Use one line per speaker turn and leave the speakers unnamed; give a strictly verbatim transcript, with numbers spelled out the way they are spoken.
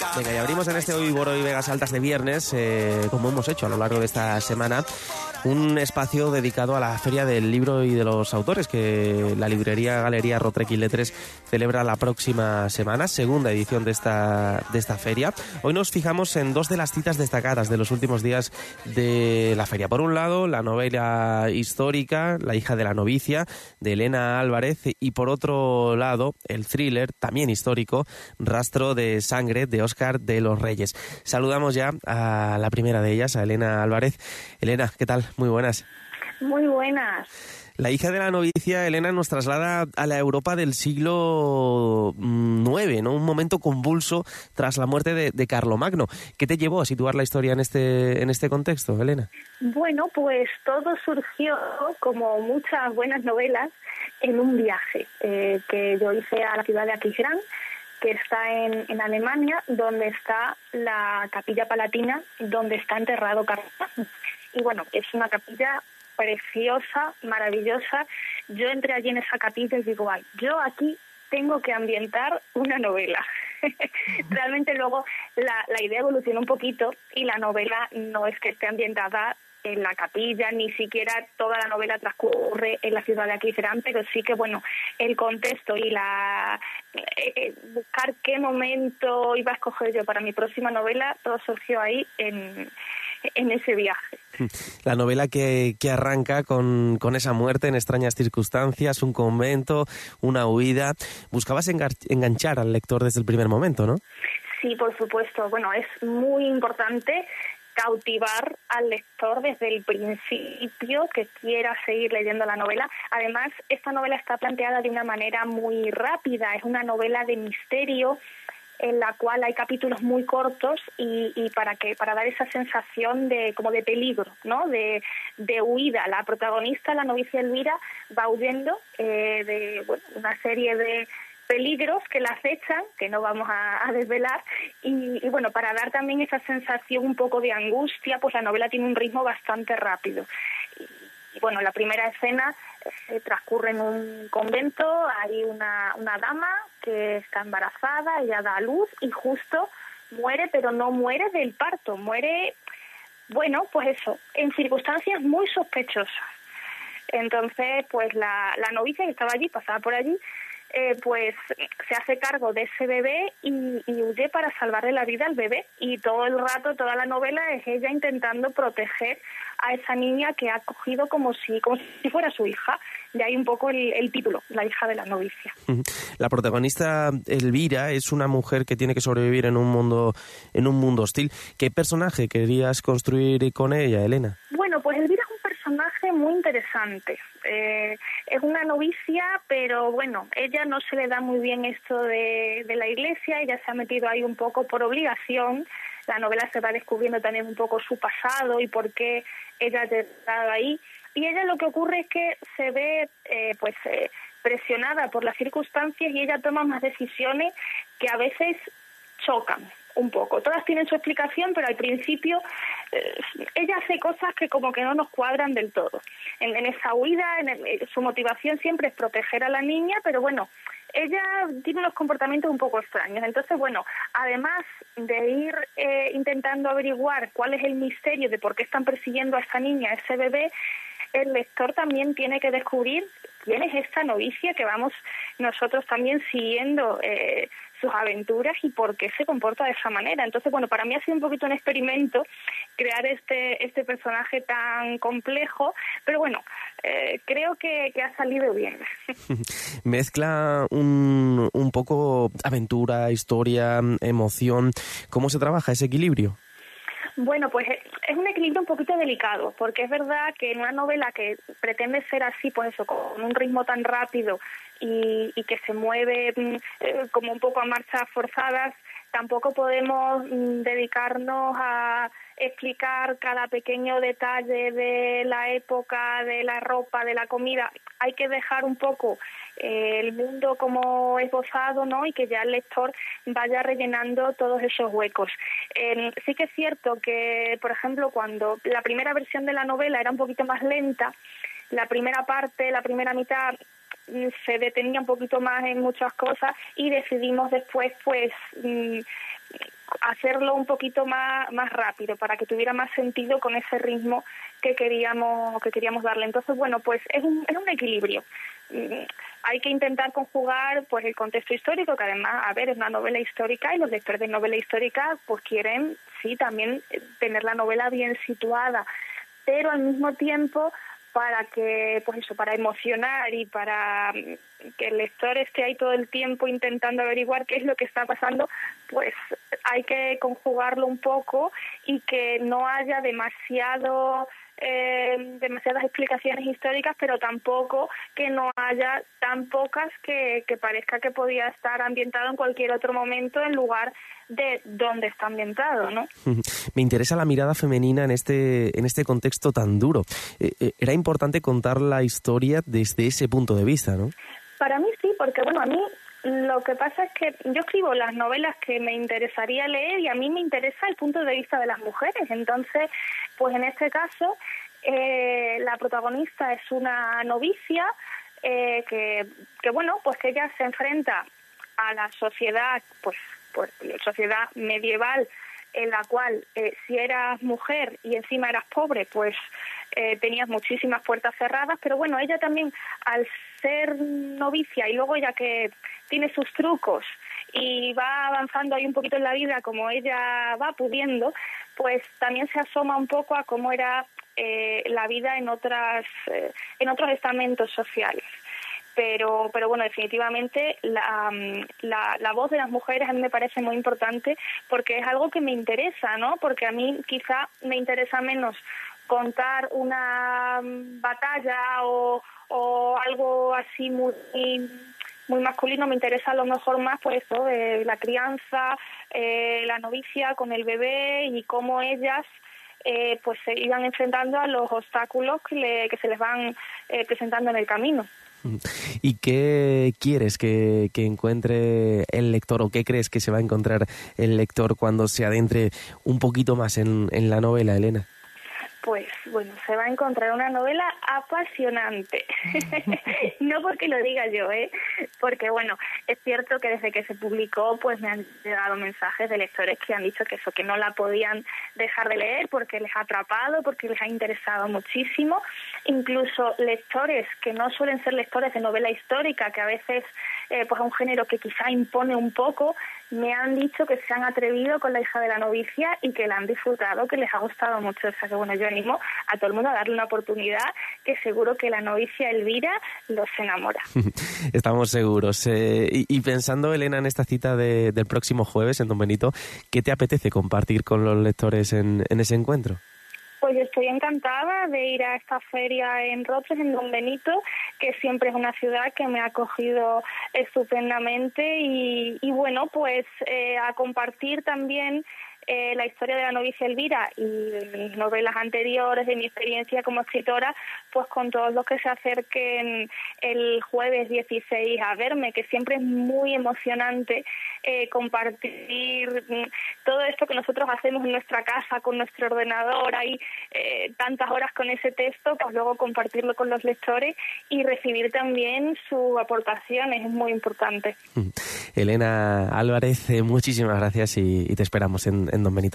Venga, y abrimos en este Hoy Boro y Vegas Altas de viernes, eh, como hemos hecho a lo largo de esta semana, un espacio dedicado a la Feria del Libro y de los Autores que la librería Galería Rotrec i Letres celebra la próxima semana, segunda edición de esta, de esta feria. Hoy nos fijamos en dos de las citas destacadas de los últimos días de la feria. Por un lado, la novela histórica La hija de la novicia, de Elena Álvarez, y por otro lado, el thriller, también histórico, Rastro de sangre, de Óscar de los Reyes. Saludamos ya a la primera de ellas, a Elena Álvarez. Elena, ¿qué tal? Muy buenas.
Muy buenas.
La hija de la novicia, Elena, nos traslada a la Europa del siglo nueve, ¿no? Un momento convulso tras la muerte de, de Carlomagno. ¿Qué te llevó a situar la historia en este, en este contexto, Elena?
Bueno, pues todo surgió, como muchas buenas novelas, en un viaje eh, que yo hice a la ciudad de Aquisgrán, que está en, en Alemania, donde está la Capilla Palatina, donde está enterrado Carlomagno. Y bueno, es una capilla preciosa, maravillosa. Yo entré allí en esa capilla y digo, ay, yo aquí tengo que ambientar una novela. Realmente luego la, la idea evolucionó un poquito y la novela no es que esté ambientada en la capilla, ni siquiera toda la novela transcurre en la ciudad de Aquisgrán, pero sí que, bueno, el contexto y la eh, buscar qué momento iba a escoger yo para mi próxima novela, todo surgió ahí en, en ese viaje.
La novela que, que arranca con, con esa muerte en extrañas circunstancias, un convento, una huida. Buscabas engar- enganchar al lector desde el primer momento, ¿no?
Sí, por supuesto. Bueno, es muy importante cautivar al lector desde el principio, que quiera seguir leyendo la novela. Además, esta novela está planteada de una manera muy rápida. Es una novela de misterio en la cual hay capítulos muy cortos y, y para que para dar esa sensación de como de peligro, ¿no? De, de huida. La protagonista, la novicia Elvira, va huyendo eh, de bueno, una serie de peligros que la acechan, que no vamos a, a desvelar, y, y bueno, para dar también esa sensación un poco de angustia, pues la novela tiene un ritmo bastante rápido. Y, y bueno, la primera escena eh, transcurre en un convento, hay una, una dama que está embarazada, ella da a luz y justo muere, pero no muere del parto, muere, bueno, pues eso, en circunstancias muy sospechosas. Entonces, pues la, la novicia que estaba allí, pasaba por allí, Eh, pues se hace cargo de ese bebé y, y huye para salvarle la vida al bebé, y todo el rato, toda la novela es ella intentando proteger a esa niña que ha cogido como si como si fuera su hija. De ahí un poco el, el título, La hija de la novicia.
La protagonista Elvira es una mujer que tiene que sobrevivir en un mundo en un mundo hostil. ¿Qué personaje querías construir con ella, Elena?
Bueno, pues Elvira es un personaje muy interesante. Eh, es una novicia, pero bueno, ella no se le da muy bien esto de, de la iglesia, ella se ha metido ahí un poco por obligación. La novela se va descubriendo también un poco su pasado y por qué ella ha llegado ahí. Y ella lo que ocurre es que se ve eh, pues eh, presionada por las circunstancias y ella toma unas decisiones que a veces chocan un poco. Todas tienen su explicación, pero al principio eh, ella hace cosas que como que no nos cuadran del todo. En, en esa huida, en el, su motivación siempre es proteger a la niña, pero bueno, ella tiene unos comportamientos un poco extraños. Entonces, bueno, además de ir eh, intentando averiguar cuál es el misterio de por qué están persiguiendo a esta niña, a ese bebé, el lector también tiene que descubrir quién es esta novicia que vamos nosotros también siguiendo eh, sus aventuras y por qué se comporta de esa manera. Entonces, bueno, para mí ha sido un poquito un experimento crear este este personaje tan complejo, pero bueno, eh, creo que, que ha salido bien.
Mezcla un, un poco aventura, historia, emoción. ¿Cómo se trabaja ese equilibrio?
Bueno, pues es un equilibrio un poquito delicado, porque es verdad que en una novela que pretende ser así, pues eso, con un ritmo tan rápido y, y que se mueve eh, como un poco a marchas forzadas, tampoco podemos mm, dedicarnos a explicar cada pequeño detalle de la época, de la ropa, de la comida. Hay que dejar un poco eh, el mundo como esbozado, ¿no? Y que ya el lector vaya rellenando todos esos huecos. Eh, sí que es cierto que, por ejemplo, cuando la primera versión de la novela era un poquito más lenta, la primera parte, la primera mitad se detenía un poquito más en muchas cosas y decidimos después, pues, hacerlo un poquito más, más rápido, para que tuviera más sentido con ese ritmo que queríamos, que queríamos darle. Entonces, bueno, pues es un, es un equilibrio. Hay que intentar conjugar pues el contexto histórico, que además, a ver, es una novela histórica y los lectores de novela histórica pues quieren, sí, también tener la novela bien situada, pero al mismo tiempo para que, pues eso, para emocionar y para que el lector esté ahí todo el tiempo intentando averiguar qué es lo que está pasando, pues hay que conjugarlo un poco y que no haya demasiado eh, demasiadas explicaciones históricas, pero tampoco que no haya tan pocas que, que parezca que podía estar ambientado en cualquier otro momento en lugar de dónde está ambientado, ¿no?
Me interesa la mirada femenina en este en este contexto tan duro. Eh, eh, era importante contar la historia desde ese punto de vista, ¿no?
Para mí sí, porque bueno, a mí lo que pasa es que yo escribo las novelas que me interesaría leer y a mí me interesa el punto de vista de las mujeres. Entonces, pues en este caso, eh, la protagonista es una novicia eh, que, que, bueno, pues que ella se enfrenta a la sociedad, pues, pues sociedad medieval, en la cual eh, si eras mujer y encima eras pobre, pues eh, tenías muchísimas puertas cerradas, pero bueno, ella también, al ser novicia y luego ya que tiene sus trucos y va avanzando ahí un poquito en la vida como ella va pudiendo, pues también se asoma un poco a cómo era eh, la vida en otras eh, en otros estamentos sociales. Pero, pero bueno, definitivamente la, la, la voz de las mujeres a mí me parece muy importante porque es algo que me interesa, ¿no? Porque a mí quizá me interesa menos contar una batalla o, o algo así muy muy masculino, me interesa a lo mejor más pues eso, eh, la crianza, eh, la novicia con el bebé y cómo ellas eh, pues se iban enfrentando a los obstáculos que, le, que se les van eh, presentando en el camino.
¿Y qué quieres que, que encuentre el lector o qué crees que se va a encontrar el lector cuando se adentre un poquito más en, en la novela, Elena?
Pues bueno, se va a encontrar una novela apasionante. No porque lo diga yo, ¿eh? Porque bueno, es cierto que desde que se publicó pues me han llegado mensajes de lectores que han dicho que eso, que no la podían dejar de leer porque les ha atrapado, porque les ha interesado muchísimo. Incluso lectores que no suelen ser lectores de novela histórica, que a veces eh, pues es un género que quizá impone un poco, me han dicho que se han atrevido con La hija de la novicia y que la han disfrutado, que les ha gustado mucho. O sea que bueno, yo animo a todo el mundo a darle una oportunidad, que seguro que la novicia Elvira los enamora.
Estamos seguros. Eh, y, y pensando, Elena, en esta cita de, del próximo jueves en Don Benito, ¿qué te apetece compartir con los lectores en, en ese encuentro?
Pues yo estoy encantada de ir a esta feria en Rotres, en Don Benito, que siempre es una ciudad que me ha acogido estupendamente y, y bueno, pues eh, a compartir también eh, la historia de la novicia Elvira y de mis novelas anteriores, de mi experiencia como escritora, pues con todos los que se acerquen el jueves dieciséis a verme, que siempre es muy emocionante eh, compartir todo esto que nosotros hacemos en nuestra casa con nuestro ordenador, hay eh, tantas horas con ese texto, pues luego compartirlo con los lectores y recibir también sus aportaciones, es muy importante.
Elena Álvarez, muchísimas gracias y, y te esperamos en, en Don Benito.